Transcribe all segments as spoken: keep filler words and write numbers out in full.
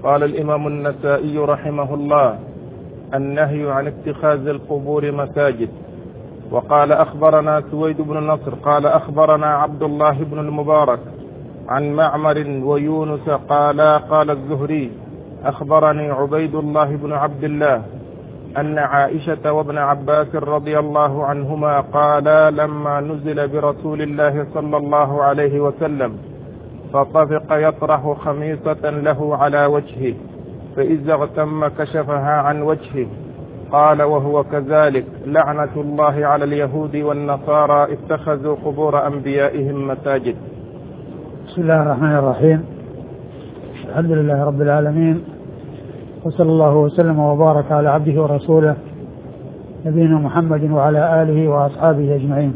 قال الإمام النسائي رحمه الله: النهي عن اتخاذ القبور مساجد. وقال أخبرنا سويد بن نصر قال أخبرنا عبد الله بن المبارك عن معمر ويونس قال قال الزهري: أخبرني عبيد الله بن عبد الله أن عائشة وابن عباس رضي الله عنهما قالا لما نزل برسول الله صلى الله عليه وسلم فطفق يطرح خميصة له على وجهه، فإذا اغتم كشفها عن وجهه. قال: وهو كذلك، لعنة الله على اليهود والنصارى اتخذوا قبور أنبيائهم مساجد. بسم الله الرحمن الرحيم. الحمد لله رب العالمين، وصلى الله وسلم وبارك على عبده ورسوله نبينا محمد وعلى آله وأصحابه أجمعين.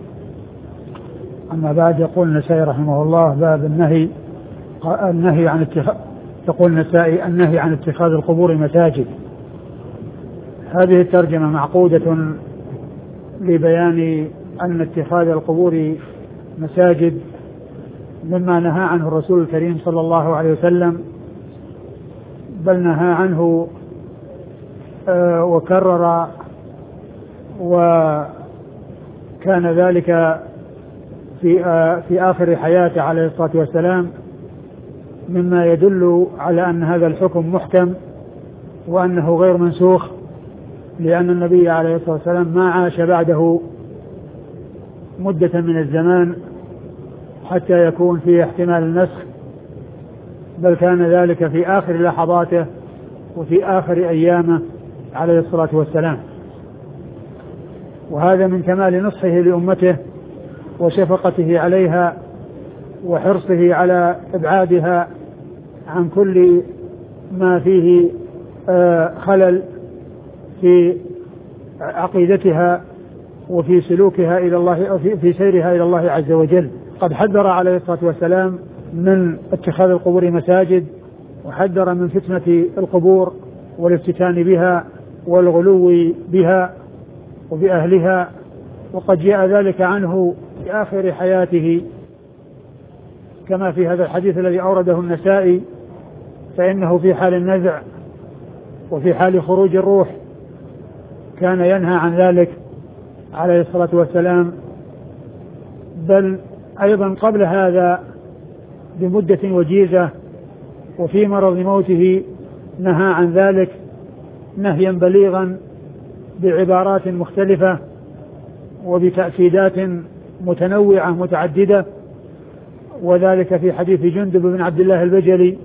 أما بعد، يقول النسائي رحمه الله: باب النهي النهي عن اتخاذ يقول النسائي: النهي عن اتخاذ القبور مساجد. هذه الترجمة معقودة لبيان أن اتخاذ القبور مساجد مما نهى عنه الرسول الكريم صلى الله عليه وسلم، بل نهى عنه آه وكرر، وكان ذلك في آه في آخر حياته عليه الصلاة والسلام، مما يدل على أن هذا الحكم محكم وأنه غير منسوخ، لأن النبي عليه الصلاة والسلام ما عاش بعده مدة من الزمان حتى يكون فيه احتمال النسخ، بل كان ذلك في آخر لحظاته وفي آخر أيامه عليه الصلاة والسلام. وهذا من كمال نصحه لأمته وشفقته عليها وحرصه على إبعادها عن كل ما فيه خلل في عقيدتها وفي سلوكها إلى الله، في سيرها إلى الله عز وجل. قد حذر عليه الصلاة والسلام من اتخاذ القبور مساجد، وحذر من فتنة القبور والافتتان بها والغلو بها وبأهلها، وقد جاء ذلك عنه في آخر حياته كما في هذا الحديث الذي أورده النسائي: فإنه في حال النزع وفي حال خروج الروح كان ينهى عن ذلك عليه الصلاة والسلام، بل أيضا قبل هذا بمدة وجيزة وفي مرض موته نهى عن ذلك نهيا بليغا بعبارات مختلفة وبتأكيدات متنوعة متعددة، وذلك في حديث جندب بن عبد الله البجلي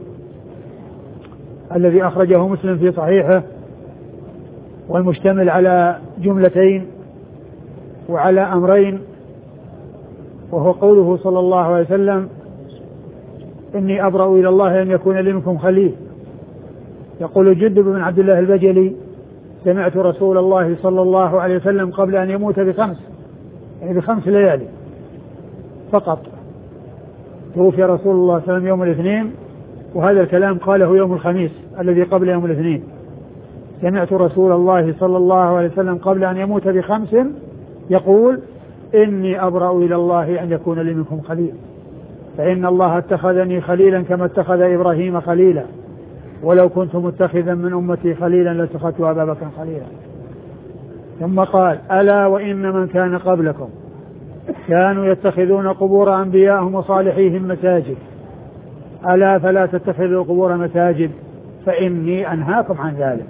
الذي أخرجه مسلم في صحيحه، والمشتمل على جملتين وعلى أمرين، وهو قوله صلى الله عليه وسلم: إني أبرأ إلى الله أن يكون لي منكم خليل. يقول جندب بن عبد الله البجلي: سمعت رسول الله صلى الله عليه وسلم قبل أن يموت بخمس يعني بخمس ليالي فقط. توفي رسول الله صلى الله عليه وسلم يوم الاثنين، وهذا الكلام قاله يوم الخميس الذي قبل يوم الاثنين. سمعت رسول الله صلى الله عليه وسلم قبل أن يموت بخمس يقول: إني أبرأ إلى الله أن يكون لي منكم خليل، فإن الله اتخذني خليلا كما اتخذ إبراهيم خليلا، ولو كنت متخذا من أمتي خليلا لاتخذت أبا بكر خليلا. ثم قال: ألا وإن من كان قبلكم كانوا يتخذون قبور أنبيائهم وصالحيهم مساجد، ألا فلا تتخذوا قبور مساجد فإني أنهاكم عن ذلك.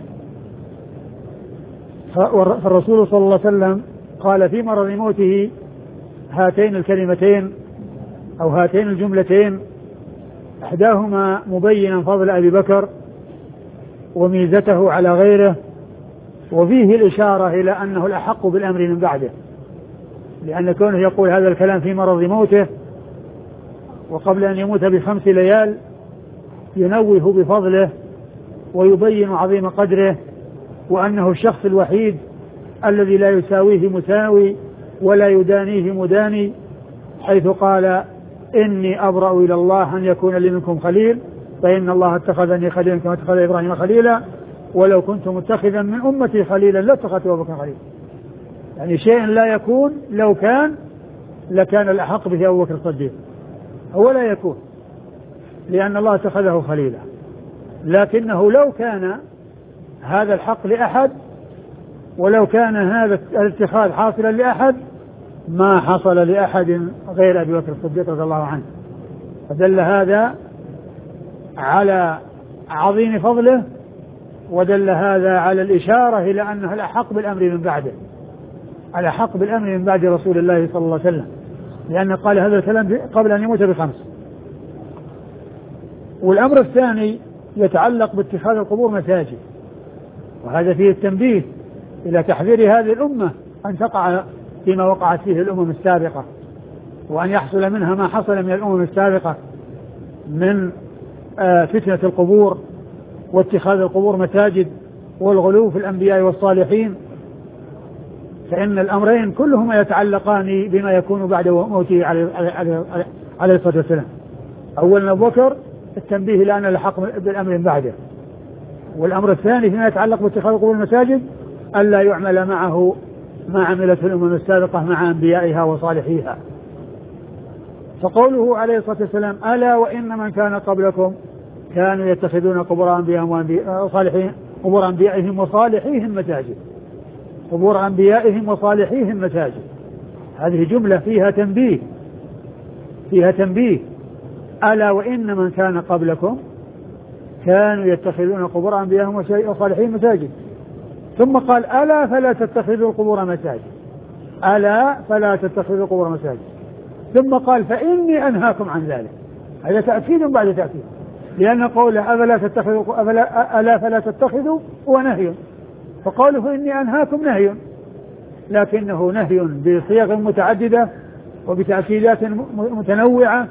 فالرسول صلى الله عليه وسلم قال في مرض موته هاتين الكلمتين أو هاتين الجملتين، إحداهما مبينا فضل أبي بكر وميزته على غيره، وفيه الإشارة إلى أنه الأحق بالأمر من بعده، لأن كونه يقول هذا الكلام في مرض موته وقبل أن يموت بخمس ليال ينوه بفضله ويبين عظيم قدره، وأنه الشخص الوحيد الذي لا يساويه مساوي ولا يدانيه مداني، حيث قال: إني أبرأ إلى الله أن يكون لي منكم خليل، فإن الله اتخذني خليلا كما اتخذ إبراهيم خليلا، ولو كنت متخذا من أمتي خليلا لاتخذت أبا بكر خليلا. يعني شيء لا يكون، لو كان لكان الأحق به أبو بكر الصديق، هو لا يكون، لأن الله اتخذه خليلا. لكنه لو كان هذا الحق لأحد ولو كان هذا الاتخاذ حاصلا لأحد ما حصل لأحد غير أبي بكر الصديق رضي الله عنه. فدل هذا على عظيم فضله، ودل هذا على الإشارة إلى أنه الأحق بالأمر من بعده، الأحق بالأمر من بعد رسول الله صلى الله عليه وسلم، لأنه قال هذا الكلام قبل أن يموت بخمس. والأمر الثاني يتعلق باتخاذ القبور مساجد، وهذا فيه التنبيه إلى تحذير هذه الأمة أن تقع فيما وقعت فيه الأمم السابقة، وأن يحصل منها ما حصل من الأمم السابقة من فتنة القبور واتخاذ القبور مساجد والغلو في الأنبياء والصالحين، فإن الأمرين كلهما يتعلقان بما يكون بعد موته عليه الصلاة والسلام. أولا أبو بكر التنبيه لأن الحق بالأمر بعده، والأمر الثاني فيما يتعلق باتخاذ القبور المساجد ألا يعمل معه ما عملته الأمم السابقة مع أنبيائها وصالحيها. فقوله عليه الصلاة والسلام ألا وإن من كان قبلكم كانوا يتخذون قبور أنبيائهم وصالحيهم قبور أنبيائهم وصالحيهم مساجد، قبور أنبيائهم وصالحيهم مساجد، هذه جملة فيها تنبيه، فيها تنبيه. ألا وإن من كان قبلكم كانوا يتخذون قبور أنبيائهم وصالحيهم مساجد، ثم قال ألا فلا تتخذوا القبور مساجد، ألا فلا تتخذوا القبور مساجد، ثم قال فإني أنهاكم عن ذلك. هذا تأكيد بعد تأكيد، لأن قوله ألا تتخذوا ألا, ألا فلا تتخذوا هو نهي، فقوله إني أنهاكم نهي، لكنه نهي بصيغ متعددة وبتأكيدات متنوعة،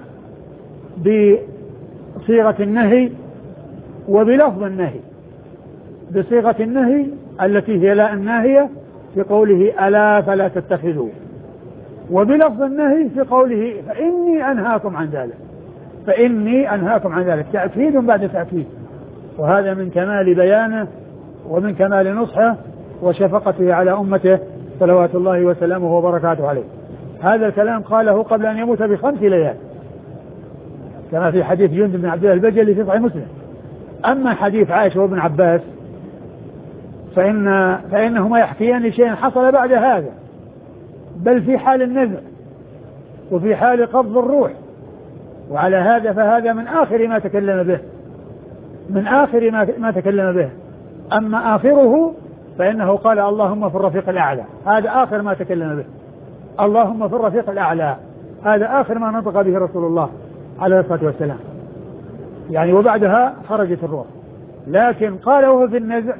بصيغة النهي وبلفظ النهي. بصيغة النهي التي هي لا الناهية في قوله ألا فلا تتخذوا، وبلفظ النهي في قوله فإني أنهاكم عن ذلك، فإني أنهاكم عن ذلك، تأكيد بعد تأكيد. وهذا من كمال بيانه ومن كمال نصحه وشفقته على أمته صلوات الله وسلامه وبركاته عليه. هذا الكلام قاله قبل أن يموت بخمس ليال كما في حديث جندب بن عبد الله البجلي في صحيح مسلم. أما حديث عائشة وابن عباس فإن فإنهما يحكيان شيئا حصل بعد هذا، بل في حال النزع وفي حال قبض الروح، وعلى هذا فهذا من آخر ما تكلم به، من آخر ما, ما تكلم به. أما آخره فإنه قال اللهم في الرفيق الأعلى، هذا آخر ما تكلم به، اللهم في الرفيق الأعلى، هذا آخر ما نطق به رسول الله عليه الصلاة والسلام، يعني وبعدها خرجت الروح. لكن قال وهو في النزع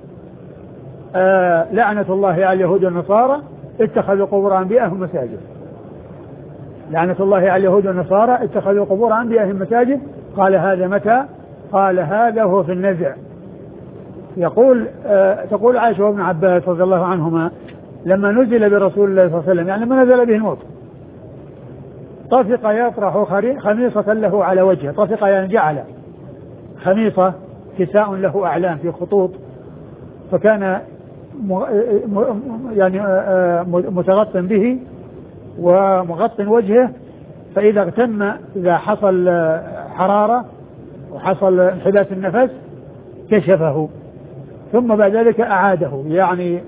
آه لعنة الله على اليهود والنصارى اتخذوا قبور أنبيائهم مساجد، لعنة الله على اليهود والنصارى اتخذوا قبور أنبيائهم مساجد. قال هذا متى؟ قال هذا وهو في النزع. يقول آه تقول عائشة وابن عباس رضي الله عنهما لما نزل برسول الله صلى الله عليه وسلم، يعني لما نزل به الموت، طفق يطرح خميصة له على وجهه، طفق يعني جعل خميصة كساء له أعلام في خطوط، فكان يعني متغط به ومغط وجهه، فإذا اغتم إذا حصل حرارة وحصل انحباس النفس كشفه، ثم بعد ذلك أعاده، يعني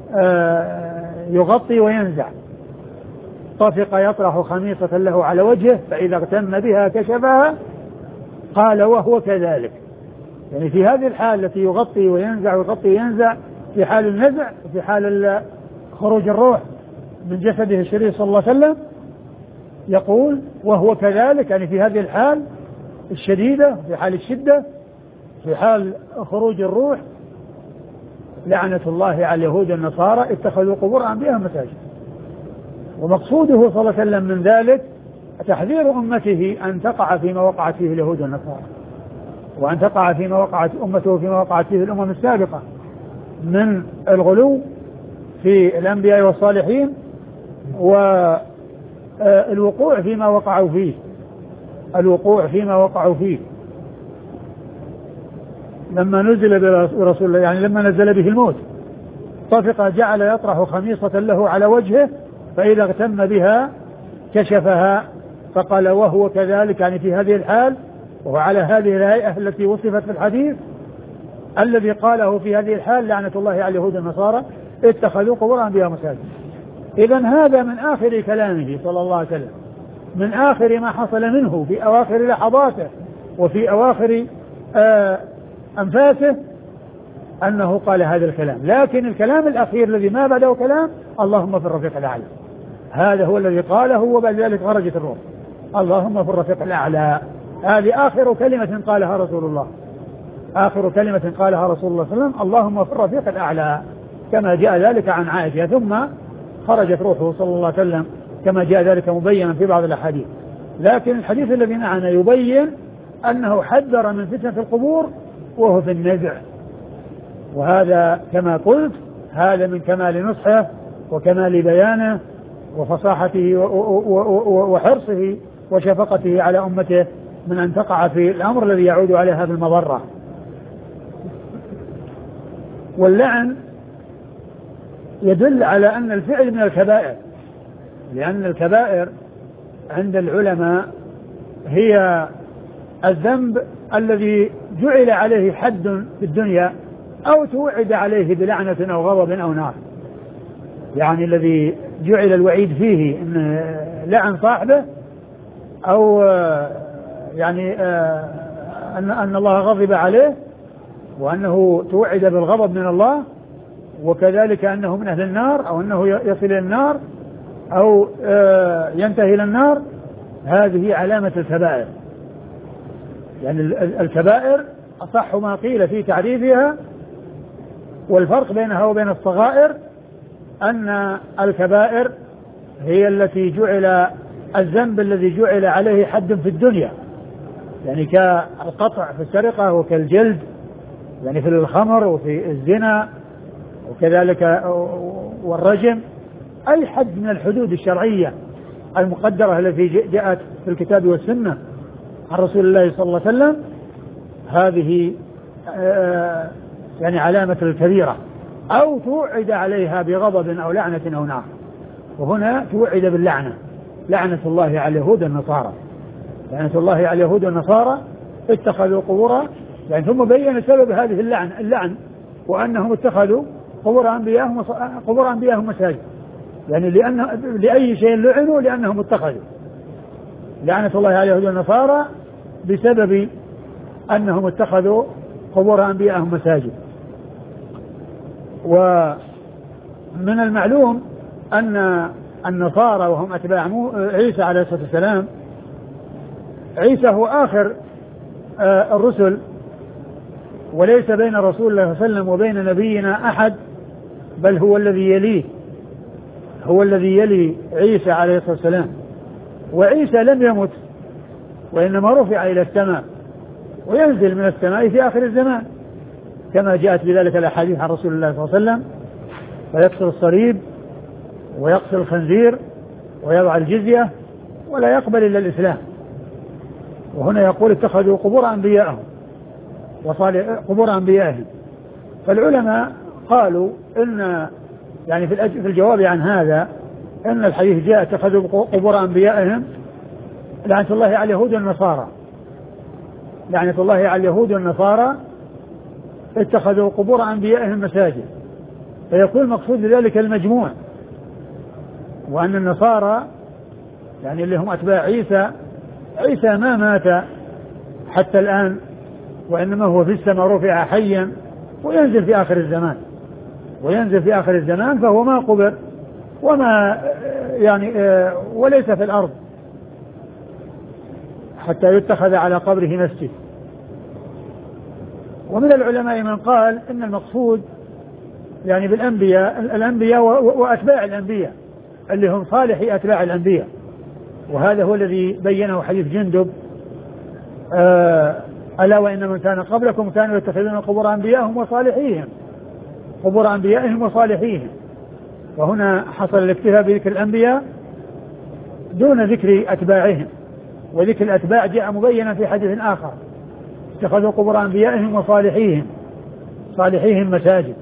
يغطي وينزع. طفق يطرح خميصة له على وجهه فإذا اغتم بها كشفها. قال وهو كذلك، يعني في هذه الحال التي يغطي وينزع ويغطي وينزع، في حال النزع وفي حال خروج الروح من جسده الشريف صلى الله عليه وسلم، يقول وهو كذلك، يعني في هذه الحال الشديدة، في حال الشدة، في حال خروج الروح، لعنة الله على اليهود والنصارى اتخذوا قبور أنبيائهم مساجد. ومقصوده صلى الله عليه وسلم من ذلك تحذير أمته أن تقع فيما وقعت فيه اليهود والنصارى، وأن تقع فيما وقعت أمته فيما وقعت فيه الأمم السابقة من الغلو في الأنبياء والصالحين، والوقوع فيما وقعوا فيه، الوقوع فيما وقعوا فيه. لما نزل برسول الله، يعني لما نزل به الموت، طفق جعل يطرح خميصة له على وجهه فإذا اغتم بها كشفها. فقال وهو كذلك، يعني في هذه الحال وهو على هذه الهيئة التي وصفت في الحديث الذي قاله في هذه الحال لعنة الله على اليهود والنصارى اتخذوا قبور أنبياء مساجد. إذن هذا من آخر كلامه صلى الله عليه وسلم، من آخر ما حصل منه في أواخر لحظاته وفي أواخر آه أنفاسه أنه قال هذا الكلام. لكن الكلام الأخير الذي ما بعده كلام اللهم في الرفيق الأعلى، هذا هو الذي قاله وبعد ذلك خرجت الروح اللهم في الرفيق الأعلى. هذه آخر كلمة قالها رسول الله، آخر كلمة قالها رسول الله صلى الله عليه وسلم اللهم في الرفيق الأعلى، كما جاء ذلك عن عائشة، ثم خرجت روحه صلى الله عليه وسلم كما جاء ذلك مبينا في بعض الأحاديث. لكن الحديث الذي معنا يبين أنه حذر من فتنة القبور وهو في النزع، وهذا كما قلت هذا من كمال نصحه وكمال بيانه وفصاحته وحرصه وشفقته على أمته من أن تقع في الأمر الذي يعود عليها بالمضرة. واللعن يدل على أن الفعل من الكبائر، لأن الكبائر عند العلماء هي الذنب الذي جعل عليه حد في الدنيا أو توعد عليه بلعنة أو غضب أو نار، يعني الذي جعل الوعيد فيه إن لعن صاحبه أو يعني أن أن الله غضب عليه وأنه توعد بالغضب من الله، وكذلك أنه من أهل النار أو أنه يصل إلى النار أو ينتهي إلى النار. هذه علامة الكبائر، يعني الكبائر أصح ما قيل في تعريفها والفرق بينها وبين الصغائر أن الكبائر هي التي جعل الذنب الذي جعل عليه حد في الدنيا، يعني كالقطع في السرقة وكالجلد يعني في الخمر وفي الزنا وكذلك والرجم، أي حد من الحدود الشرعية المقدرة التي جاءت في الكتاب والسنة عن رسول الله صلى الله عليه وسلم، هذه يعني علامة الكبيرة أو توعد عليها بغضب أو لعنة أو نار. وهنا توعد باللعنة، لعنة الله على اليهود والنصارى، لعنة الله على اليهود والنصارى اتخذوا قبورا، يعني ثم بين سبب هذه اللعن اللعن وأنهم اتخذوا قبور أنبيائهم قبور أنبيائهم مساجد، يعني لأن لأي شيء لعنوا لأنهم اتخذوا لعنة الله على اليهود والنصارى بسبب أنهم اتخذوا قبور أنبيائهم مساجد. ومن المعلوم أن النصارى وهم أتباع عيسى عليه الصلاة والسلام، عيسى هو آخر الرسل وليس بين رسول الله صلى الله عليه وسلم وبين نبينا أحد، بل هو الذي يليه، هو الذي يلي عيسى عليه الصلاة والسلام. وعيسى لم يمت وإنما رفع إلى السماء وينزل من السماء في آخر الزمان كما جاءت بذلك الأحاديث عن رسول الله صلى الله عليه وسلم، فيكسر الصليب ويقتل الخنزير ويضع الجزية ولا يقبل إلا الإسلام. وهنا يقول اتخذوا قبور أنبيائهم وصالح قبور أنبيائهم. فالعلماء قالوا إن يعني في الجواب عن هذا إن الحديث جاء اتخذوا قبور أنبيائهم لعنة الله على اليهود والنصارى، لعنة الله على اليهود والنصارى اتخذوا قبور أنبيائهم مساجد، فيكون المقصود بذلك المجموع، وأن النصارى يعني اللي هم أتباع عيسى، عيسى ما مات حتى الآن وإنما هو في السماء رفع حيا وينزل في آخر الزمان، وينزل في آخر الزمان فهو ما قبر وما يعني وليس في الأرض حتى يتخذ على قبره مسجد. ومن العلماء من قال إن المقصود يعني بالأنبياء الأنبياء وأتباع الأنبياء اللي هم صالحي أتباع الأنبياء، وهذا هو الذي بينه حديث جندب آه ألا وإن من كان قبلكم كانوا يتخذون قبور أنبيائهم وصالحيهم قبور أنبيائهم وصالحيهم. وهنا حصل الاكتفاء بذكر الأنبياء دون ذكر أتباعهم، وذكر الأتباع جاء مبينا في حديث آخر اتخذوا قبور أنبيائهم وصالحيهم صالحيهم مساجد.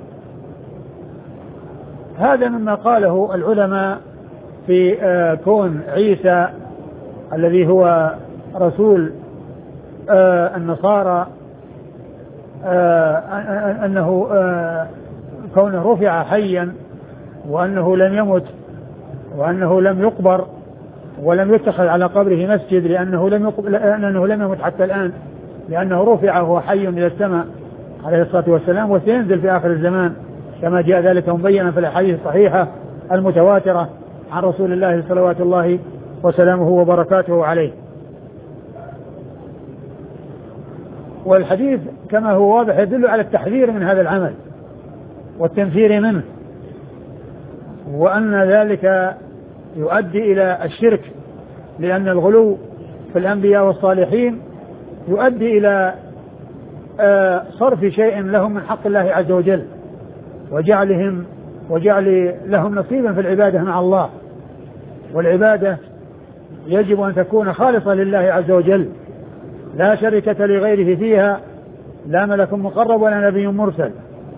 هذا مما قاله العلماء في كون عيسى الذي هو رسول آه النصارى آه أنه آه كونه رفع حيا وأنه لم يمت وأنه لم يقبر ولم يتخذ على قبره مسجد لأنه لم يقبر لأنه لم يمت حتى الآن لأنه رفع وهو حي إلى السماء عليه الصلاة والسلام وسينزل في آخر الزمان كما جاء ذلك مبينا في الأحاديث الصحيحة المتواترة عن رسول الله صلوات الله وسلامه وبركاته عليه. والحديث كما هو واضح يدل على التحذير من هذا العمل والتنفير منه وأن ذلك يؤدي إلى الشرك لأن الغلو في الأنبياء والصالحين يؤدي إلى صرف شيء لهم من حق الله عز وجل وجعلهم وجعل لهم نصيبا في العبادة مع الله والعبادة يجب أن تكون خالصة لله عز وجل لا شركة لغيره فيها لا ملك مقرب ولا نبي مرسل.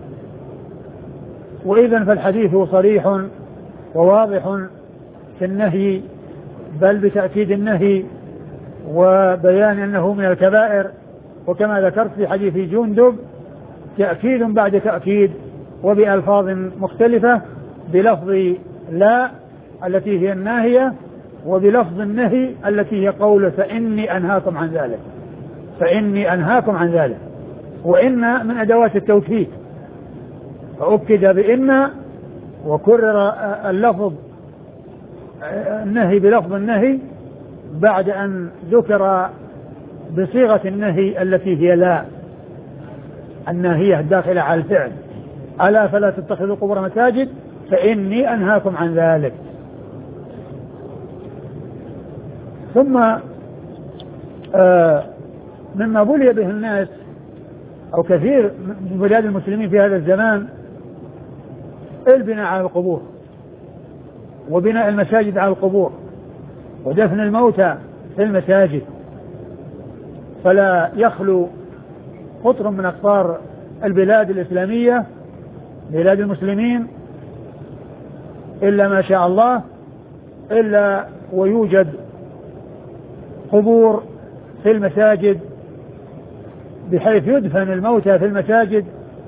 وإذن فالحديث صريح وواضح في النهي بل بتأكيد النهي وبيان أنه من الكبائر وكما ذكرت في حديث جندب تأكيد بعد تأكيد وبألفاظ مختلفة بلفظ لا التي هي الناهية وبلفظ النهي التي هي قول فإني أنهاكم عن ذلك فإني أنهاكم عن ذلك وإن من أدوات التوكيد فأكد بإن وكرر اللفظ النهي بلفظ النهي بعد أن ذكر بصيغة النهي التي هي لا الناهية الداخلة على الفعل ألا فلا تتخذوا قبور مساجد فإني أنهاكم عن ذلك. ثم آه مما بلي به الناس أو كثير من بلاد المسلمين في هذا الزمان البناء على القبور وبناء المساجد على القبور ودفن الموتى في المساجد فلا يخلو قطر من أقطار البلاد الإسلامية بلاد المسلمين إلا ما شاء الله إلا ويوجد قبور في المساجد بحيث يدفن الموتى في المساجد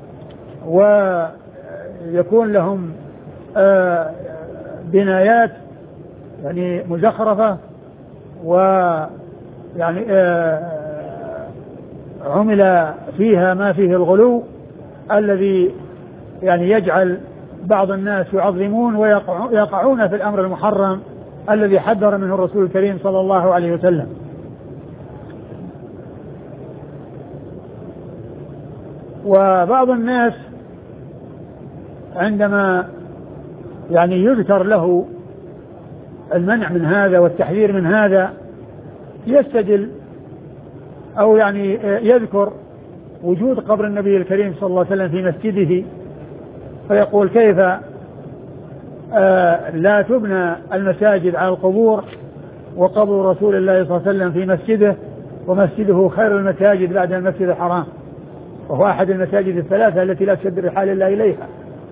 ويكون لهم آه بنايات يعني مزخرفة ويعني آه عمل فيها ما فيه الغلو الذي يعني يجعل بعض الناس يعظمون ويقعون في الأمر المحرم الذي حذر منه الرسول الكريم صلى الله عليه وسلم. وبعض الناس عندما يعني يذكر له المنع من هذا والتحذير من هذا يستدل أو يعني يذكر وجود قبر النبي الكريم صلى الله عليه وسلم في مسجده فيقول كيف آه لا تبنى المساجد على القبور وقبر رسول الله صلى الله عليه وسلم في مسجده ومسجده خير المساجد بعد المسجد الحرام وهو أحد المساجد الثلاثة التي لا تشد رحال الله إليها.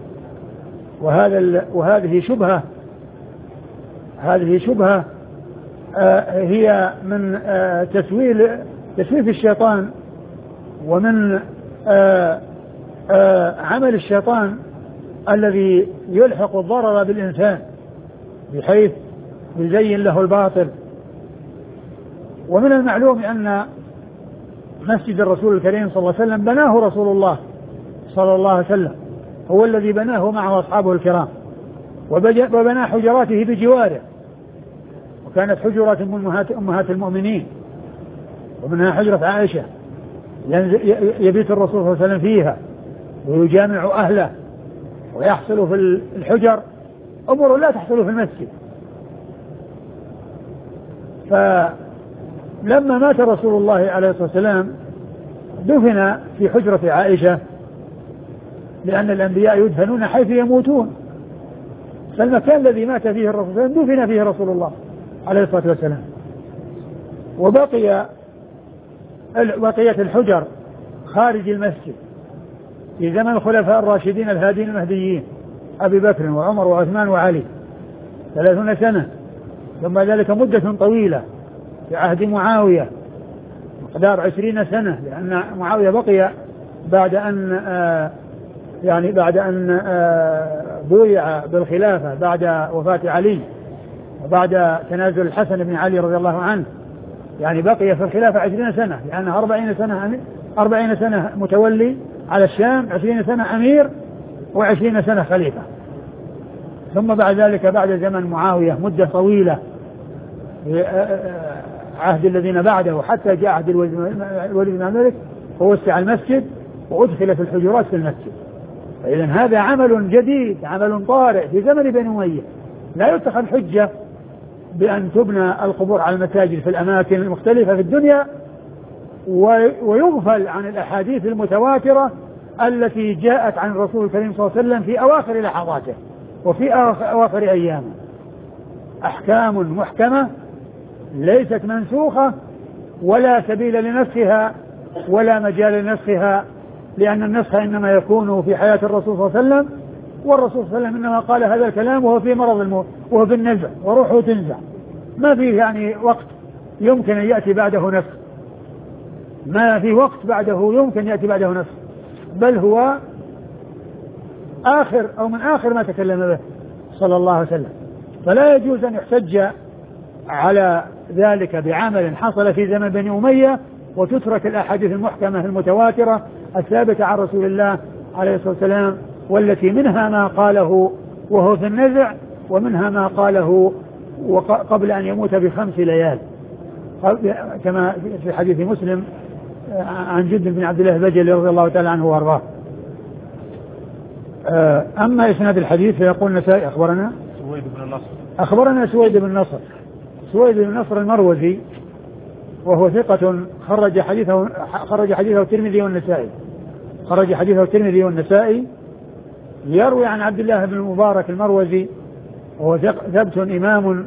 وهذا وهذه شبهة هذه شبهة آه هي من آه تسويل تسويف الشيطان ومن آه آه عمل الشيطان الذي يلحق الضرر بالإنسان بحيث يزين له الباطل. ومن المعلوم أن مسجد الرسول الكريم صلى الله عليه وسلم بناه رسول الله صلى الله عليه وسلم هو الذي بناه معه أصحابه الكرام وبنى حجراته بجواره وكانت حجرات أمهات المؤمنين ومنها حجرة عائشة يبيت الرسول صلى الله عليه وسلم فيها ويجامع أهله ويحصل في الحجر أمور لا تحصل في المسجد. فلما مات رسول الله عليه الصلاة والسلام دفن في حجرة عائشة لأن الأنبياء يدفنون حيث يموتون فالمكان الذي مات فيه الرسول صلى الله عليه وسلم دفن فيه رسول الله عليه الصلاة والسلام. وبقي بقية الحجر خارج المسجد في زمن الخلفاء الراشدين الهادين المهديين أبي بكر وعمر وعثمان وعلي ثلاثون سنة ثم ذلك مدة طويلة في عهد معاوية مقدار عشرين سنة، لأن معاوية بقي بعد أن آه يعني بعد أن آه بويع بالخلافة بعد وفاة علي وبعد تنازل الحسن بن علي رضي الله عنه، يعني بقي في الخلافة عشرين سنة، لأن يعني أربعين سنة أربعين سنة متولي على الشام، عشرين سنة أمير، وعشرين سنة خليفة. ثم بعد ذلك بعد زمن معاوية مدة طويلة عهد الذين بعده حتى جاء عهد الوليد بن الملك ووسع المسجد وأدخل في الحجرات في المسجد. فإذا هذا عمل جديد، عمل طارئ في زمن بني أمية، لا يتخذ حجة بأن تبنى القبور على المساجد في الأماكن المختلفة في الدنيا ويغفل عن الأحاديث المتواترة التي جاءت عن الرسول الكريم صلى الله عليه وسلم في أواخر لحظاته وفي أواخر أيامه، أحكام محكمة ليست منسوخة ولا سبيل لنسخها ولا مجال لنسخها، لأن النسخ إنما يكون في حياة الرسول صلى الله عليه وسلم، والرسول صلى الله عليه وسلم إنما قال هذا الكلام وهو في مرض الموت وهو في النزع وروحه تنزع، ما فيه يعني وقت يمكن أن يأتي بعده نسخ، ما في وقت بعده يمكن يأتي بعده نسخ، بل هو آخر أو من آخر ما تكلم به صلى الله عليه وسلم. فلا يجوز أن يحتج على ذلك بعمل حصل في زمن بني أمية وتترك الأحاديث المحكمة المتواترة الثابتة عن رسول الله عليه الصلاة والسلام، والتي منها ما قاله وهو في النزع، ومنها ما قاله قبل أن يموت بخمس ليال كما في حديث مسلم عن جد بن عبد الله البجلي رضي الله تعالى عنه وارضاه. أما إسناد الحديث فيقول النسائي أخبرنا سويد بن النصر أخبرنا سويد بن النصر سويد بن النصر المروزي، وهو ثقة خرج حديثه خرج حديثه الترمذي والنسائي خرج حديثه الترمذي والنسائي يروي عن عبد الله بن المبارك المروزي، وهو ثبت إمام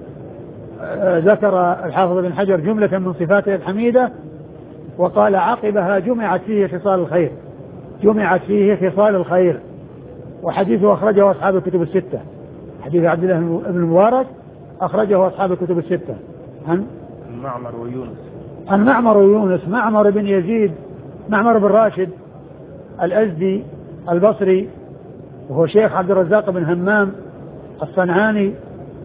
ذكر الحافظ بن حجر جملة من صفاته الحميدة، وقال عقبها جمعت فيه خصال الخير جمعت فيه خصال الخير وحديثه أخرجه أصحاب الكتب الستة. حديث عبد الله بن المبارك أخرجه أصحاب الكتب الستة عن معمر ويونس عن معمر ويونس معمر بن يزيد معمر بن راشد الأزدي البصري، وهو شيخ عبد الرزاق بن همام الصنعاني،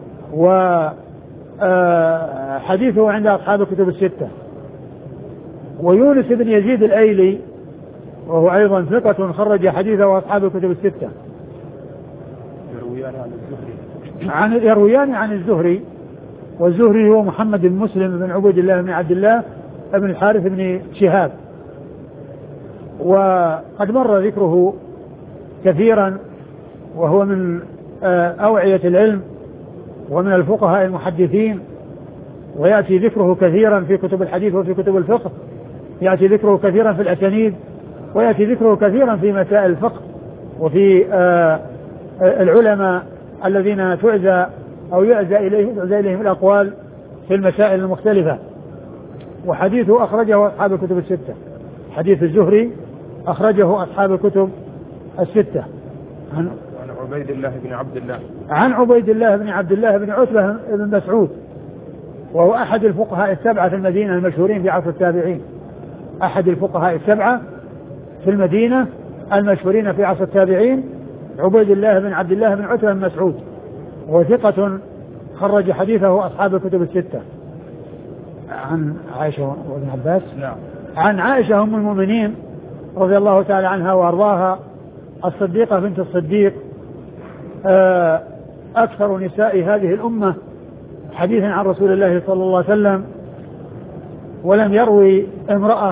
وحديثه عند أصحاب الكتب الستة. ويونس بن يزيد الأيلي وهو أيضا ثقة خرج حديثه أصحاب الكتب الستة. يرويان عن الزهري عن يرويان عن الزهري، والزهري هو محمد بن مسلم بن عبيد الله بن عبد الله بن الحارث بن شهاب، وقد مر ذكره كثيرا، وهو من أوعية العلم ومن الفقهاء المحدثين، ويأتي ذكره كثيرا في كتب الحديث وفي كتب الفقه، يأتي ذكره كثيرا في الأسانيد، ويأتي ذكره كثيرا في مسائل الفقه وفي العلماء الذين تعزى أو يعزى إليهم, تعزى إليهم الأقوال في المسائل المختلفة. وحديثه أخرجه أصحاب الكتب الستة، حديث الزهري أخرجه أصحاب الكتب الستة. عن عبيد الله بن عبد الله عن عبيد الله بن عبد الله بن عتبة بن مسعود، وهو أحد الفقهاء السبعة في المدينة المشهورين في عصر التابعين أحد الفقهاء السبعة في المدينة المشهورين في عصر التابعين عبيد الله بن عبد الله بن عتبة بن مسعود، وثقة خرج حديثه أصحاب الكتب الستة. عن عائشة وابن عباس نعم. عن عائشة أم المؤمنين رضي الله تعالى عنها وأرضاها الصديقة بنت الصديق أكثر نساء هذه الأمة حديثا عن رسول الله صلى الله عليه وسلم، ولم يروي امرأة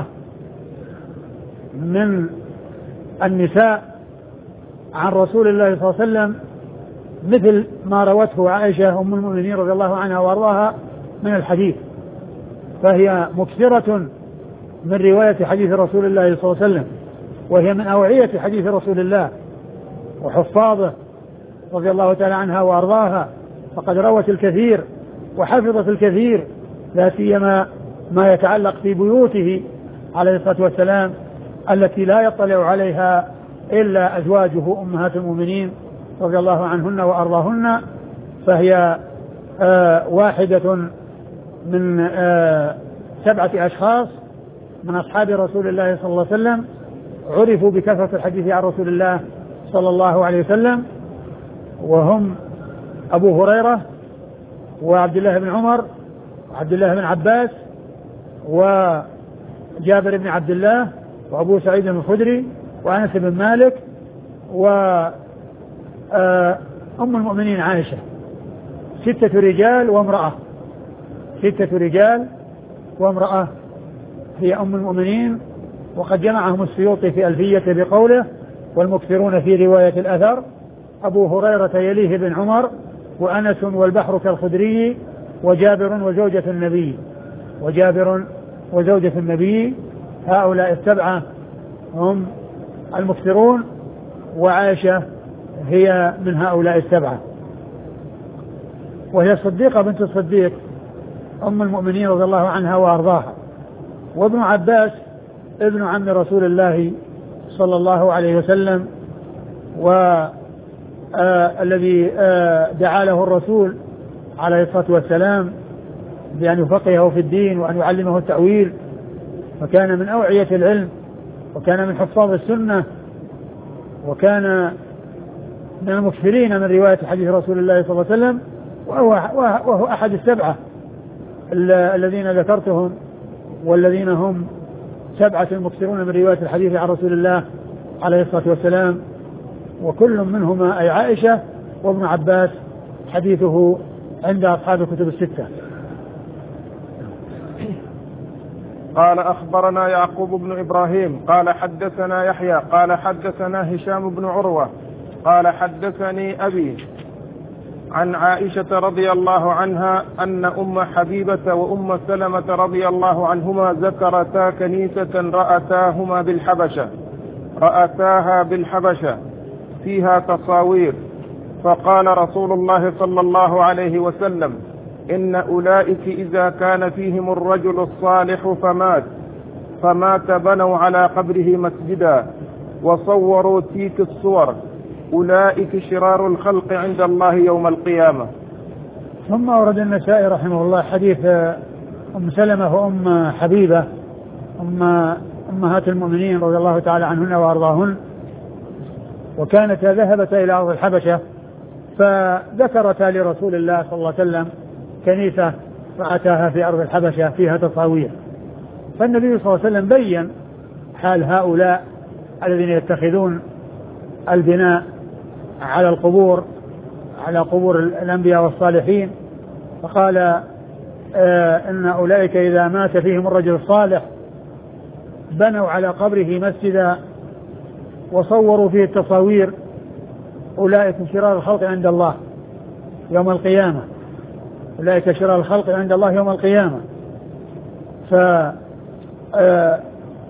من النساء عن رسول الله صلى الله عليه وسلم مثل ما روته عائشة أم المؤمنين رضي الله عنها وأرضاها من الحديث، فهي مكثرة من رواية حديث رسول الله صلى الله عليه وسلم، وهي من أوعية حديث رسول الله وحفاظه رضي الله تعالى عنها وأرضاها، فقد روت الكثير وحفظت الكثير، لا سيما ما يتعلق في بيوته عليه الصلاة والسلام التي لا يطلع عليها إلا أزواجه أمهات المؤمنين رضي الله عنهن وأرضاهن، فهي آه واحدة من آه سبعة أشخاص من أصحاب رسول الله صلى الله عليه وسلم عرفوا بكثرة الحديث عن رسول الله صلى الله عليه وسلم، وهم أبو هريرة وعبد الله بن عمر وعبد الله بن عباس وجابر بن عبد الله وأبو سعيد الخدري وأنس بن مالك وأم المؤمنين عائشة. ستة رجال وامرأة، ستة رجال وامرأة هي أم المؤمنين. وقد جمعهم السيوطي في ألفية بقوله: والمكثرون في رواية الأثر أبو هريرة يليه بن عمر وأنس والبحر كالخدري وجابر وزوجة النبي وجابر وزوجة النبي. هؤلاء السبعة هم المكثرون، وعائشة هي من هؤلاء السبعة، وهي الصديقة بنت الصديق أم المؤمنين رضي الله عنها وأرضاها. وابن عباس ابن عم رسول الله صلى الله عليه وسلم، والذي دعا له الرسول عليه الصلاة والسلام بأن يفقهه في الدين وأن يعلمه التأويل، فكان من أوعية العلم وكان من حفاظ السنة وكان من المكثرين من رواية حديث رسول الله صلى الله عليه وسلم، وهو, وهو أحد السبعة الذين ذكرتهم، والذين هم سبعة المكثرون من رواية الحديث عن رسول الله عليه الصلاة والسلام، وكل منهما أي عائشة وابن عباس حديثه عند أصحاب الكتب الستة. قال أخبرنا يعقوب بن إبراهيم قال حدثنا يحيى قال حدثنا هشام بن عروة قال حدثني أبي عن عائشة رضي الله عنها أن أم حبيبة وأم سلمة رضي الله عنهما ذكرتا كنيسة رأتاهما بالحبشة رأتاها بالحبشة فيها تصاوير، فقال رسول الله صلى الله عليه وسلم: إن أولئك إذا كان فيهم الرجل الصالح فمات فمات بنوا على قبره مسجدا وصوروا تلك الصور، أولئك شرار الخلق عند الله يوم القيامة. ثم أورد النسائي رحمه الله حديث أم سلمة وأم حبيبة أم أمهات المؤمنين رضي الله تعالى عنهن وأرضاهن، وكانتا ذهبتا إلى أرض الحبشة فذكرتا لرسول الله صلى الله عليه وسلم كنيسة رأتاها في أرض الحبشة فيها تصاوير، فالنبي صلى الله عليه وسلم بين حال هؤلاء الذين يتخذون البناء على القبور على قبور الأنبياء والصالحين، فقال آه إن أولئك إذا مات فيهم الرجل الصالح بنوا على قبره مسجدا وصوروا فيه التصاوير، أولئك شرار الخلق عند الله يوم القيامة أولئك شرار الخلق عند الله يوم القيامة. ف آه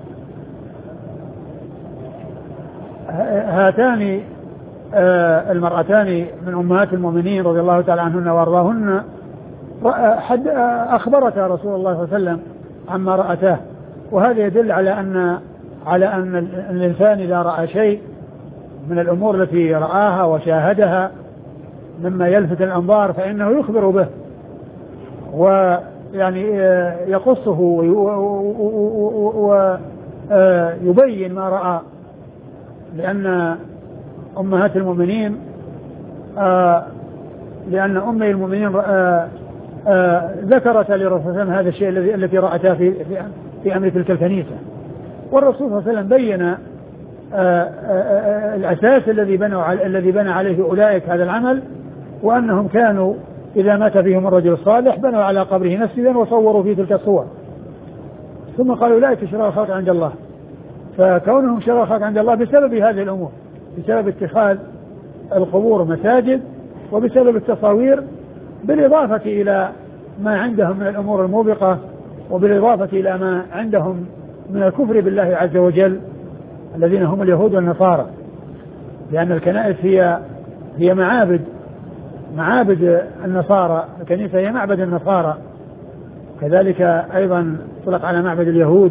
هاتان آه المرأتان من أمهات المؤمنين رضي الله تعالى عنهن وأرضاهن حد أخبرتا رسول الله صلى الله عليه وسلم عما رأتاه، وهذا يدل على أن على أن الإنسان إذا رأى شيء من الأمور التي رآها وشاهدها مما يلفت الأنظار فإنه يخبر به ويعني يقصه ويبين ما رأى، لأن أمهات المؤمنين آه لأن أم المؤمنين آه آه ذكرت لرسول الله هذا الشيء الذي التي رأتها في في, في أمر تلك الكنيسة، والرسول صلى الله عليه وسلم بين آه آه الأساس الذي بنوا الذي بنى عليه أولئك هذا العمل، وأنهم كانوا إذا مات فيهم الرجل الصالح بنوا على قبره مسجدا وصوروا فيه تلك الصور، ثم قالوا أولئك شرار الخلق عند الله. فكونهم شرار الخلق عند الله بسبب هذه الأمور، بسبب اتخاذ القبور مساجد وبسبب التصاوير، بالإضافة إلى ما عندهم من الأمور الموبقة وبالإضافة إلى ما عندهم من الكفر بالله عز وجل الذين هم اليهود والنصارى، لأن الكنائس هي هي معابد معابد النصارى، الكنيسة هي معبد النصارى، كذلك أيضا طلق على معبد اليهود،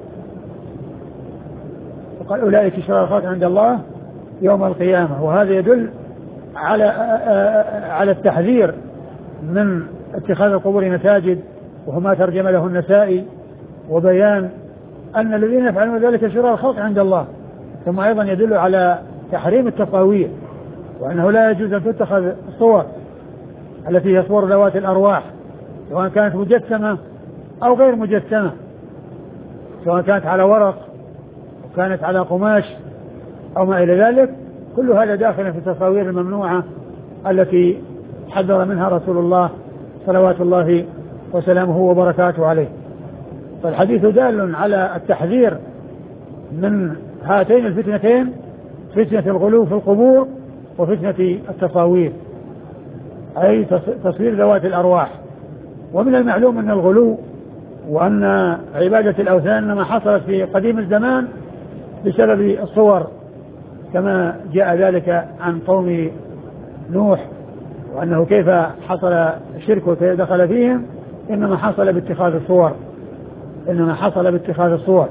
وقال أولئك شرار الخلق عند الله يوم القيامة. وهذا يدل على على التحذير من اتخاذ القبور مساجد، وهو ما ترجم له النسائي، وبيان أن الذين يفعلون ذلك شرار الخلق عند الله. ثم أيضا يدل على تحريم التصاوير، وأنه لا يجوز أن تتخذ الصور التي هي صور ذوات الأرواح، سواء كانت مجسمة أو غير مجسمة، سواء كانت على ورق أو كانت على قماش أو ما إلى ذلك. كل هذا داخل في التصاوير الممنوعة التي حذر منها رسول الله صلوات الله وسلامه وبركاته عليه. فالحديث دال على التحذير من هاتين الفتنتين، فتنة الغلو في القبور وفتنة التصاوير، أي تصوير ذوات الأرواح. ومن المعلوم أن الغلو وأن عبادة الأوثان إنما حصلت في قديم الزمان بسبب الصور، كما جاء ذلك عن قوم نوح، وأنه كيف حصل الشرك وكيف دخل فيهم، إنما حصل باتخاذ الصور، إنما حصل باتخاذ الصور.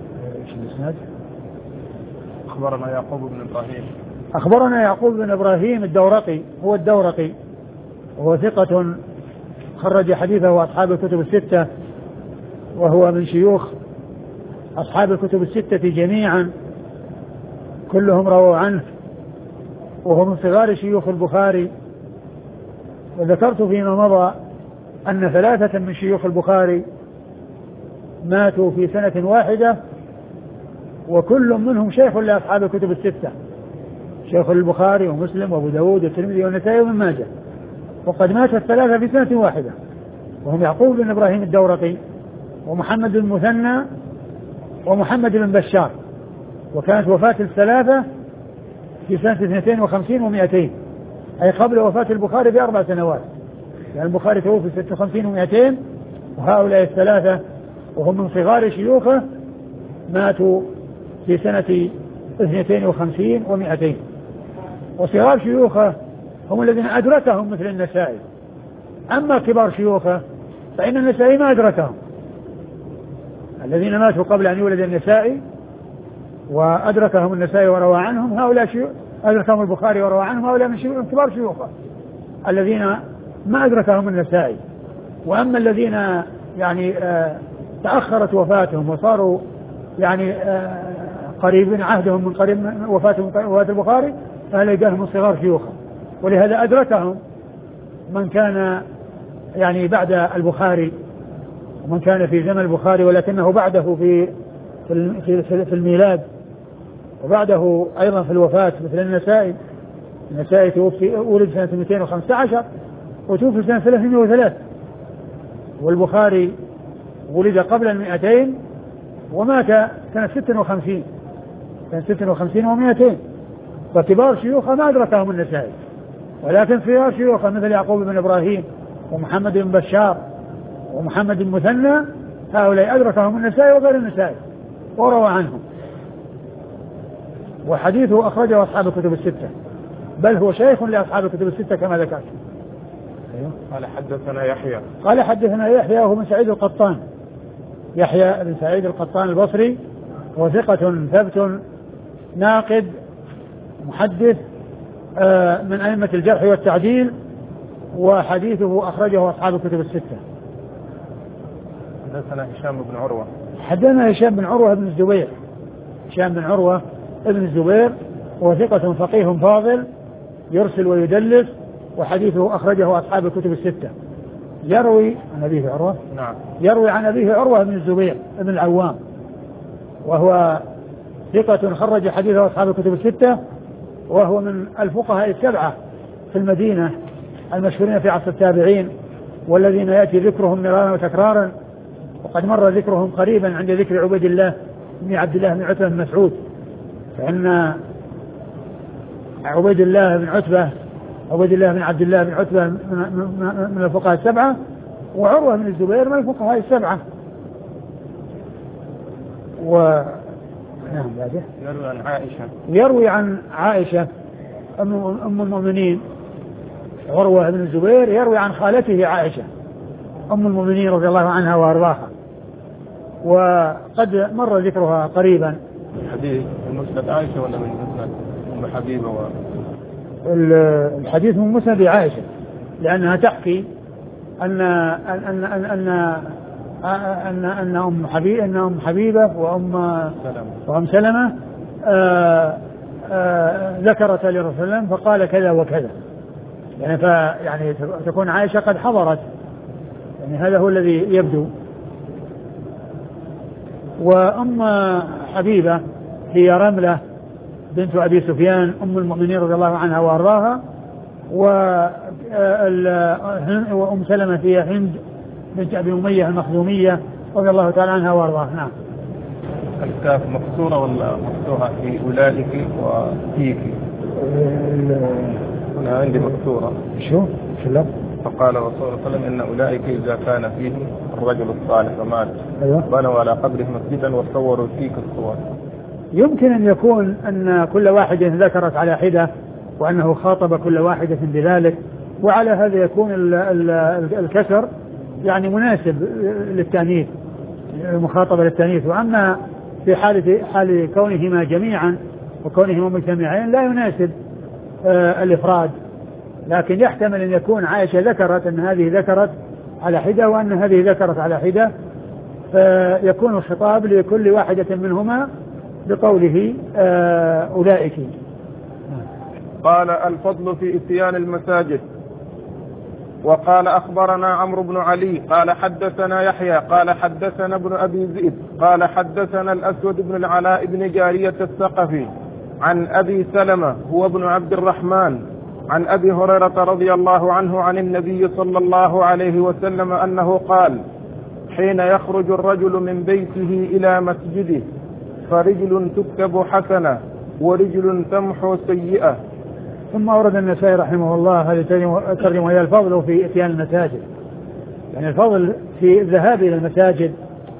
أخبرنا يعقوب بن إبراهيم أخبرنا يعقوب بن إبراهيم الدورقي، هو الدورقي، وهو ثقة خرج حديثه أصحاب الكتب الستة، وهو من شيوخ أصحاب الكتب الستة جميعا، كلهم رووا عنه، وهو من صغار شيوخ البخاري. وذكرت فيما مضى أن ثلاثة من شيوخ البخاري ماتوا في سنة واحدة، وكل منهم شيخ لأصحاب الكتب الستة، شيخ البخاري ومسلم وابو داود والترمذي والنسائي وابن ماجه، وقد مات الثلاثة في سنة واحدة، وهم يعقوب بن إبراهيم الدورقي ومحمد بن مثنى ومحمد بن بشار. وكانت وفاة الثلاثة في سنة اثنتين وخمسين ومئتين، أي قبل وفاة البخاري بأربع سنوات، يعني البخاري توفي في ستة وخمسين ومئتين، وهؤلاء الثلاثة وهم من صغار شيوخه ماتوا في سنة اثنتين وخمسين ومئتين. وصغار شيوخه هم الذين أدركهم مثل النسائي، أما كبار شيوخه فإن النسائي ما أدركهم. الذين ماتوا قبل أن يولد النسائي وأدركهم النسائي وروى عنهم، هؤلاء شيوخ أدركهم البخاري وروى عنهم، هؤلاء من شيوخ كبار شيوخه الذين ما أدركهم النسائي. وأما الذين يعني آه تأخرت وفاتهم وصاروا يعني آه قريبين عهدهم من قريب وفاتهم وفاة البخاري، فهؤلاء كانوا من صغار شيوخه، ولهذا أدركهم من كان يعني بعد البخاري ومن كان في زمن البخاري ولكنه بعده في في في الميلاد، وبعده أيضا في الوفاة، مثل النسائي. النسائي توفي ولد سنة اثنتين وخمسة عشر وتوفي سنة ثلاثمائة وثلاثة، والبخاري ولد قبل المئتين ومات سنة ستة وخمسين سنة ستة وخمسين ومئتين. فكبار شيوخه ما أدركهم النسائي، ولكن صغار شيوخه مثل يعقوب بن إبراهيم ومحمد بن بشار ومحمد بن مثنى، هؤلاء أدركهم النسائي وغير النسائي وروى عنهم. وحديثه أخرجه أصحاب الكتب الستة، بل هو شيخ لأصحاب الكتب الستة كما ذكرت. قال حدثنا يحيى قال حدثنا يحيى وهو من سعيد القطان، يحيى بن سعيد القطان البصري، وثقة ثبت ناقد محدث من أئمة الجرح والتعديل، وحديثه أخرجه أصحاب الكتب الستة. حدثنا هشام بن عروة حدثنا هشام بن عروة بن الزبير هشام بن عروة ابن الزبير، وثقة فقيه فاضل يرسل ويدلس، وحديثه أخرجه أصحاب الكتب الستة. يروي عن أبيه عروة نعم يروي عن أبيه عروة بن الزبير ابن العوام، وهو ثقة خرج حديثه أصحاب الكتب الستة، وهو من الفقهاء السبعة في المدينة المشهورين في عصر التابعين، والذين يأتي ذكرهم مرارا وتكرارا، وقد مر ذكرهم قريبا عند ذكر عبيد الله بن عبد الله بن عتبة بن مسعود، فإن عبيد الله بن عتبة عبيد الله بن عبد الله بن عتبة من الفقهاء السبعة، وعروة بن الزبير من الفقهاء السبعة. و نعم يروي عن عائشة يروي عن عائشة أم المؤمنين. عروة بن الزبير يروي عن خالته عائشة أم المؤمنين رضي الله عنها وأرضاها، وقد مر ذكرها قريبا. الحديث من مسند عائشة ولا من مسند أم حبيبة؟ و... الحديث من مسند عائشة، لأنها تحكي أن أن أن أن أن أن أم حبيبة أن أم حبيبة وأم سلمة وأم سلمة آآ آآ ذكرت لرسول الله فقال كذا وكذا، يعني فيعني تكون عائشة قد حضرت، يعني هذا هو الذي يبدو. وأم حبيبة هي رملة بنت أبي سفيان أم المؤمنين رضي الله عنها وأرضاها، وأم سلمة هي هند بنت أبي أمية المخزومية رضي الله تعالى عنها وأرضاها. نعم. الكاف مكسورة ولا مفتوحة في أولئك وفيك؟ أنا عندي مكسورة. شو؟ شو اللفظ؟ فقال رسول الله صلى الله عليه وسلم إن أولئك إذا كان فيهم الرجل الصالح فمات أيوة. بنوا على قبره مسجدا وصوروا فيك الصور. يمكن أن يكون أن كل واحدة ذكرت على حدة وأنه خاطب كل واحدة بذلك، وعلى هذا يكون الكسر يعني مناسب للتأنيث، المخاطبة للتأنيث. وأما في حالة حال كونهما جميعا وكونهما مجتمعين لا يناسب آه الإفراد، لكن يحتمل أن يكون عائشة ذكرت أن هذه ذكرت على حدة وأن هذه ذكرت على حدة، فيكون الخطاب لكل واحدة منهما بقوله آه أولئك. قال الفضل في إتيان المساجد. وقال أخبرنا عمرو بن علي قال حدثنا يحيى قال حدثنا ابن أبي ذئب قال حدثنا الأسود بن العلاء بن جارية الثقفي عن أبي سلمة هو ابن عبد الرحمن عن أبي هريرة رضي الله عنه عن النبي صلى الله عليه وسلم أنه قال حين يخرج الرجل من بيته إلى مسجده فرجل تكتب حسنة ورجل تمحو سيئة. ثم أورد النسائي رحمه الله هذه ترجمة وهي الفضل في إتيان المساجد، يعني الفضل في الذهاب إلى المساجد،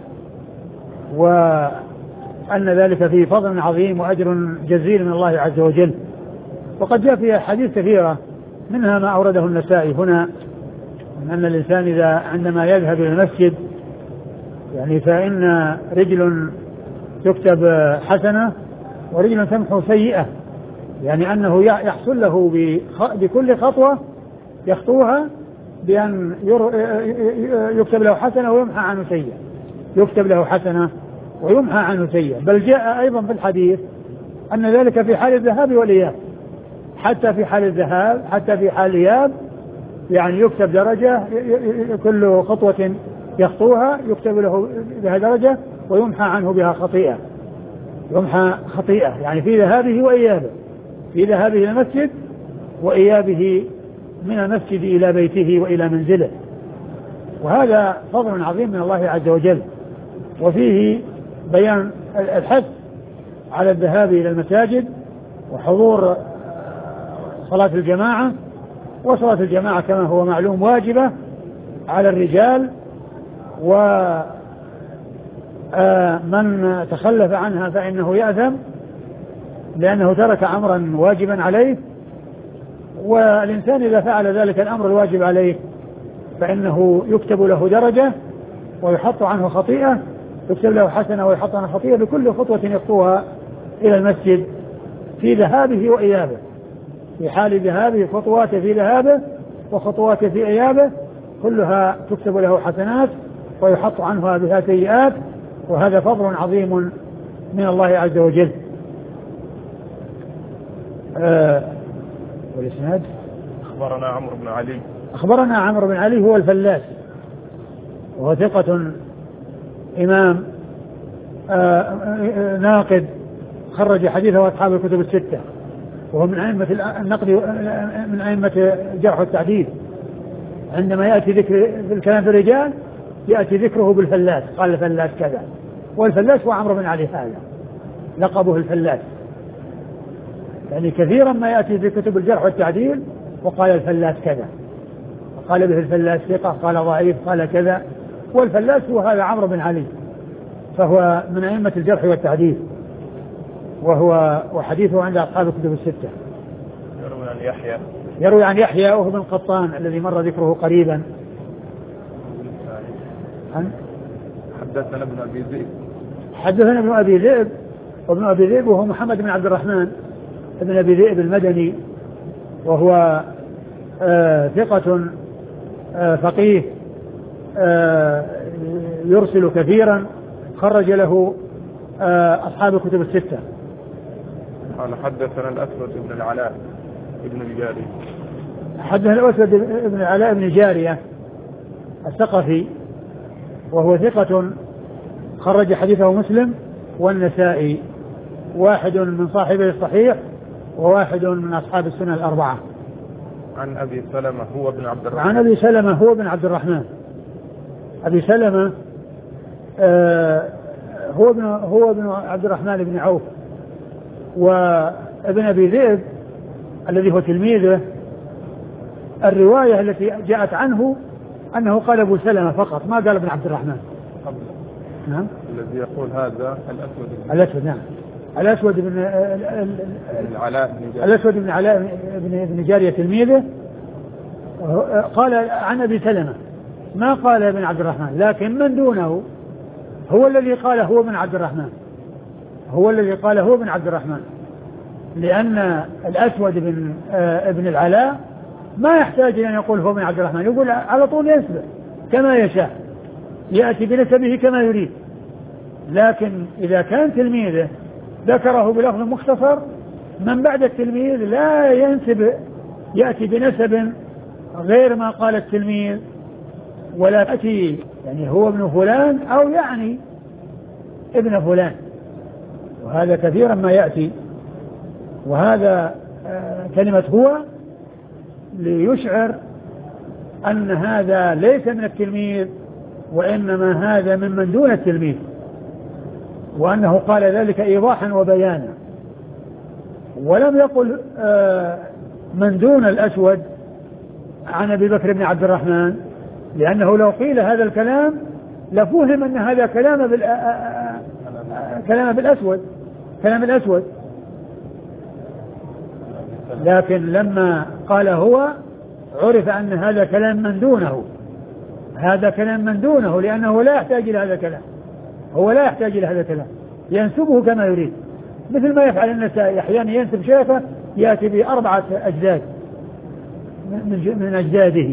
وأن ذلك فيه فضل عظيم وأجر جزيل من الله عز وجل. وقد جاء في حديث كثيرة منها ما أورده النسائي هنا، من أن الإنسان إذا عندما يذهب إلى المسجد يعني فإن رجل تكتب حسنة ورجل تمحو سيئة، يعني أنه يحصل له بكل خطوة يخطوها بأن يكتب له حسنة ويمحى عنه سيئة، يكتب له حسنة ويمحى عنه سيئة. بل جاء أيضا في الحديث أن ذلك في حال الذهاب والإياب، حتى في حال الذهاب حتى في حال الإياب يعني يكتب درجة، كل خطوة يخطوها يكتب له بها درجة ويمحى عنه بها خطيئة، يمحى خطيئة يعني في ذهابه وإيابه، في ذهابه إلى المسجد وإيابه من المسجد إلى بيته وإلى منزله. وهذا فضل عظيم من الله عز وجل، وفيه بيان الحث على الذهاب إلى المساجد وحضور صلاة الجماعة. وصلاة الجماعة كما هو معلوم واجبة على الرجال، ومن تخلف عنها فإنه يأثم لأنه ترك أمرا واجبا عليه. والإنسان إذا فعل ذلك الأمر الواجب عليه فإنه يكتب له درجة ويحط عنه خطيئة، يكتب له حسنة ويحط عنه خطيئة بكل خطوة يخطوها إلى المسجد في ذهابه وإيابه، في حال ذهابه خطواته في ذهابه وخطواته في إيابه كلها تكتب له حسنات ويحط عنها بها سيئات، وهذا فضل عظيم من الله عز وجل. آه والإسناد أخبرنا عمرو بن علي أخبرنا عمرو بن علي هو الفلاس وهو ثقة إمام آه ناقد خرج حديثه أصحاب الكتب الستة، وهو من أئمة النقد من أئمة الجرح والتعديل. عندما يأتي ذكر الكلام في الرجال يأتي ذكره بالفلاس، قال الفلاس كذا، والفلاس هو عمرو بن علي هذا لقبه الفلاس، يعني كثيرا ما يأتي في كتب الجرح والتعديل وقال الفلاس كذا، وقال به الفلاس ثقة، قال ضعيف، قال كذا، والفلاس هو هذا عمرو بن علي، فهو من أئمة الجرح والتعديل، وهو وحديثه عند أصحاب الكتب الستة. يروي عن يحيى يروي عن يحيى وهو بن قطان الذي مر ذكره قريبا. عن حدثنا ابن أبي ذئب حدثنا ابن أبي ذئب وابن أبي ذئب وهو محمد بن عبد الرحمن ابن أبي ذئب المدني، وهو آه ثقة آه فقيه آه يرسل كثيرا خرج له أصحاب الكتب الستة. قال حدثنا الأسود بن العلاء ابن الجارية. حدثنا الأسود بن العلاء بن الجارية الثقفي وهو ثقة خرج حديثه مسلم والنسائي، واحد من صاحبه الصحيح وواحد من أصحاب السنة الأربعة. عن أبي سلمة هو بن عبد الرحمن. عن أبي سلمة هو بن عبد الرحمن. أبي سلمة آه هو ابن هو ابن عبد الرحمن بن عوف، وابن أبي ذئب الذي هو تلميذه الرواية التي جاءت عنه أنه قال أبو سلمة فقط، ما قال ابن عبد الرحمن. نعم. الذي يقول هذا الأسود. الأسود نعم. الأسود بن العلاء بن الأسود بن علاء بن بن جارية تلميذه قال عن أبي سلمة، ما قال ابن عبد الرحمن، لكن من دونه هو الذي قال هو ابن عبد الرحمن، هو الذي قال هو ابن عبد الرحمن، لأن الأسود بن ابن العلاء ما يحتاج أن يقول هو ابن عبد الرحمن، يقول على طول ينسبه كما يشاء، يأتي بنسبه كما يريد. لكن إذا كان تلميذه ذكره بلفظ مختصر، من بعد التلميذ لا ينسب، يأتي بنسب غير ما قال التلميذ، ولا تأتي يعني هو ابن فلان أو يعني ابن فلان، وهذا كثيرا ما يأتي. وهذا كلمة هو ليشعر أن هذا ليس من التلميذ، وإنما هذا ممن دون التلميذ، وأنه قال ذلك إيضاحا وبيانا، ولم يقل من دون الأسود عن أبي بكر بن عبد الرحمن، لأنه لو قيل هذا الكلام لفهم أن هذا كلام بال كلام بالأسود كلام الأسود، لكن لما قال هو عرف أن هذا كلام من دونه، هذا كلام من دونه، لأنه لا يحتاج إلى هذا الكلام، هو لا يحتاج إلى هذا الكلام، ينسبه كما يريد، مثل ما يفعل النسائي أحيانا ينسب شيخه يأتي بأربعة أجداد من أجداده،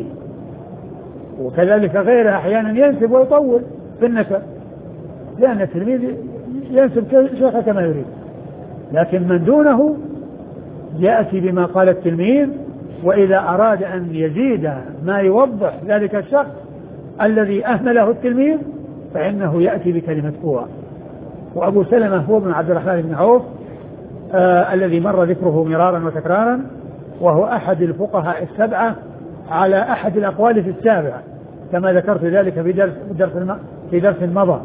وكذلك غيره أحيانا ينسب ويطول في النسب، لأن التلميذ ينسب شيخه كما يريد، لكن من دونه يأتي بما قال التلميذ، وإذا أراد أن يزيد ما يوضح ذلك الشخص الذي أهمله التلميذ فإنه يأتي بكلمة هو. وأبو سلمة هو بن عبد الرحمن بن عوف آه الذي مر ذكره مرارا وتكرارا، وهو أحد الفقهاء السبعة على أحد الأقوال في السابعة، كما ذكرت ذلك في درس, درس الم... في درس مضى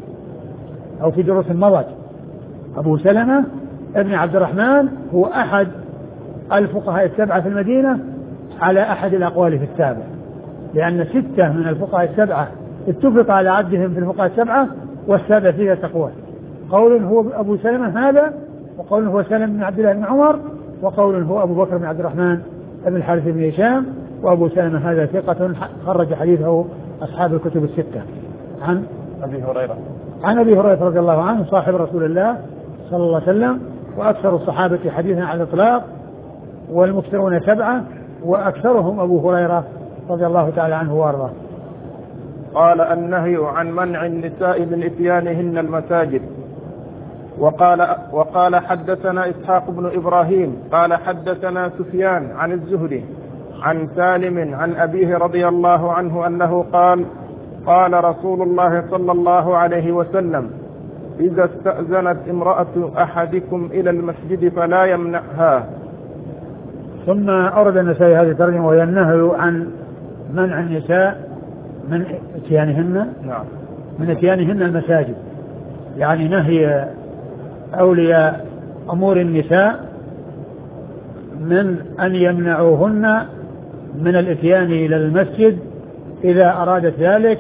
أو في دروس مضت. أبو سلمة ابن عبد الرحمن هو أحد الفقهاء السبعة في المدينة على أحد الأقوال في السابع، لأن ستة من الفقهاء السبعة اتفق على عدهم في الفقهاء السبعة، والسابع فيها تقوى. قول هو أبو سلمة هذا، وقول هو سلم بن عبد الله بن عمر، وقول هو أبو بكر بن عبد الرحمن بن الحارث بن هشام. وأبو سلمة هذا ثقة خرج حديثه أصحاب الكتب الستة. عن أبي هريرة عن أبي هريرة رضي الله عنه صاحب رسول الله صلى الله عليه وسلم، وأكثر الصحابة حديثا على الإطلاق، والمكثرون سبعة، وأكثرهم أبو هريرة رضي الله تعالى عنه وارضاه. قال النهي عن منع النساء من إتيانهن المساجد. وقال, وقال حدثنا إسحاق بن إبراهيم قال حدثنا سفيان عن الزهري عن سالم عن أبيه رضي الله عنه أنه قال قال رسول الله صلى الله عليه وسلم إذا استأذنت امرأة أحدكم إلى المسجد فلا يمنعها. ثم أورد النسائي هذه الترجمة، وهي النهي عن منع النساء من اتيانهن نعم من اتيانهن المساجد، يعني نهي أولياء أمور النساء من أن يمنعوهن من الاتيان إلى المسجد إذا أرادت ذلك.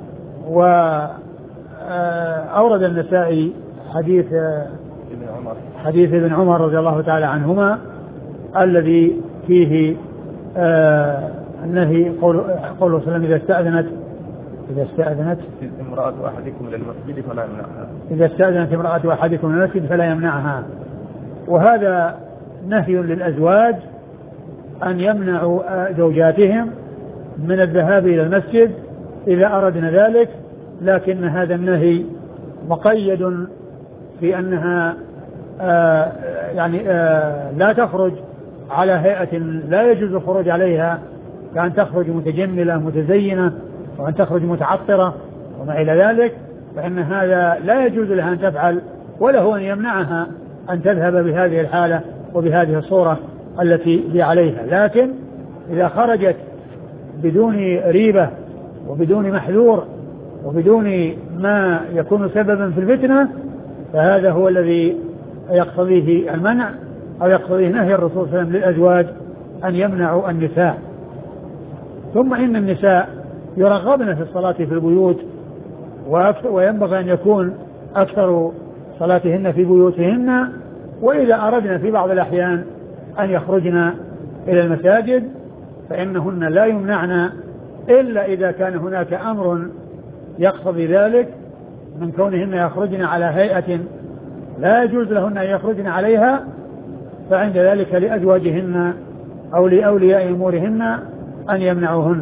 وأورد النسائي حديث حديث ابن عمر رضي الله تعالى عنهما الذي فيه النهي قوله صلى الله عليه وسلم إذا استأذنت إذا استأذنت امرأة أحدكم للمسجد فلا يمنعها إذا استأذنت امرأة أحدكم للمسجد فلا يمنعها. وهذا نهي للأزواج أن يمنعوا زوجاتهم من الذهاب إلى المسجد إذا أردنا ذلك، لكن هذا النهي مقيد في أنها آه يعني آه لا تخرج على هيئة لا يجوز الخروج عليها، كأن تخرج متجملة متزينة وأن تخرج متعطرة وما إلى ذلك، فإن هذا لا يجوز لها أن تفعل، ولا هو أن يمنعها أن تذهب بهذه الحالة وبهذه الصورة التي هي عليها. لكن إذا خرجت بدون ريبة وبدون محذور وبدون ما يكون سببا في الفتنة، فهذا هو الذي يقتضيه المنع أو يقتضيه نهي الرسول صلى الله عليه وسلم للأزواج أن يمنعوا النساء. ثم إن النساء يرغبن في الصلاة في البيوت، وينبغي أن يكون أكثر صلاتهن في بيوتهن، وإذا أردنا في بعض الأحيان أن يخرجن إلى المساجد فإنهن لا يمنعن إلا إذا كان هناك أمر يقتضي ذلك من كونهن يخرجن على هيئة لا يجوز لهن أن يخرجن عليها، فعند ذلك لأزواجهن أو لأولياء أمورهن أن يمنعوهن.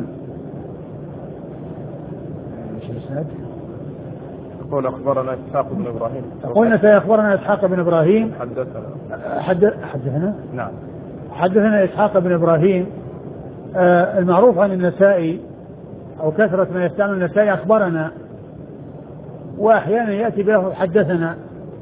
يقول أخبرنا إسحاق بن إبراهيم. قلنا سيخبرنا إسحاق بن إبراهيم. حدثنا. حد حدثنا. نعم. حدثنا إسحاق بن إبراهيم. آه المعروف عن النسائي أو كثرة ما يستعمل النسائي أخبرنا، وأحيانا يأتي به حدثنا.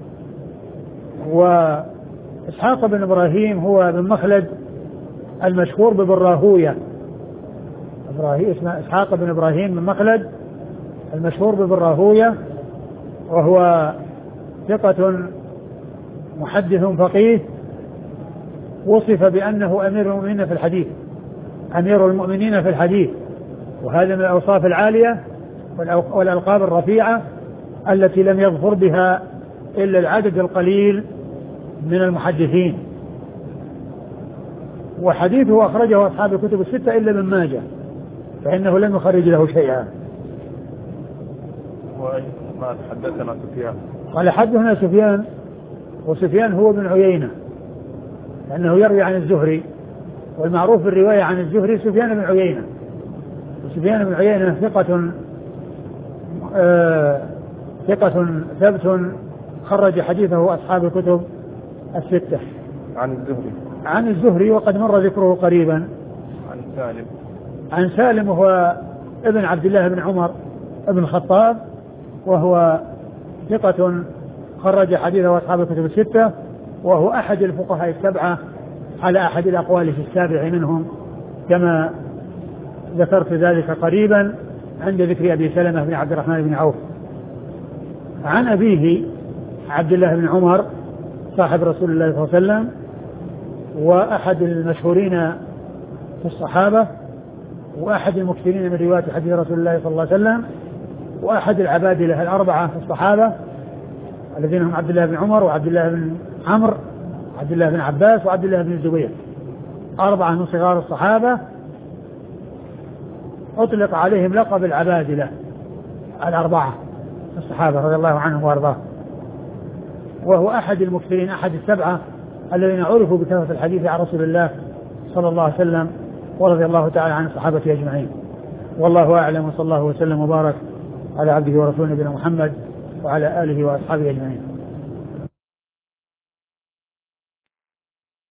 وإسحاق بن إبراهيم هو بن مخلد المشهور ببراهوية. إبراهيم اسمه إسحاق بن إبراهيم بن مخلد المشهور ببراهوية، وهو ثقة محدث فقيه، وصف بأنه أمير المؤمنين في الحديث أمير المؤمنين في الحديث وهذا من الأوصاف العالية والألقاب الرفيعة التي لم يظفر بها إلا العدد القليل من المحدثين. وحديثه أخرجه أصحاب الكتب الستة إلا ابن ماجه، فإنه لم يخرج له شيئا. وما حدثنا سفيان قال حدثنا سفيان، وسفيان هو بن عيينة لأنه يروي عن الزهري، والمعروف بالرواية عن الزهري سفيان بن عيينة. وسفيان بن عيينة ثقة آه ثقة ثبت خرج حديثه أصحاب الكتب الستة. عن الزهري عن الزهري وقد مر ذكره قريبا. عن سالم عن سالم وهو ابن عبد الله بن عمر ابن الخطاب، وهو ثقة خرج حديثه أصحاب الكتب الستة، وهو أحد الفقهاء السبعة على أحد الأقوال في السابع منهم، كما ذكرت ذلك قريبا عند ذكر أبي سلمة بن عبد الرحمن بن عوف. عن أبيه عبد الله بن عمر صاحب رسول الله صلى الله عليه وسلم، وأحد المشهورين في الصحابة، وأحد المكثرين من رواية حديث رسول الله صلى الله عليه وسلم، وأحد العبادلة الأربعة في الصحابة الذين هم عبد الله بن عمر وعبد الله بن عمرو وعبد الله بن عباس وعبد الله بن الزبير، أربعة من صغار الصحابة أطلق عليهم لقب العبادلة الأربعة الصحابة رضي الله عنهم وأرضاهم. وهو أحد المكثرين، أحد السبعة الذين عرفوا بكثرة الحديث عن رسول الله صلى الله عليه وسلم، ورضي الله تعالى عن الصحابة أجمعين. والله أعلم، وصلى الله وسلم وبارك على عبده ورسوله نبينا محمد وعلى آله وأصحابه أجمعين.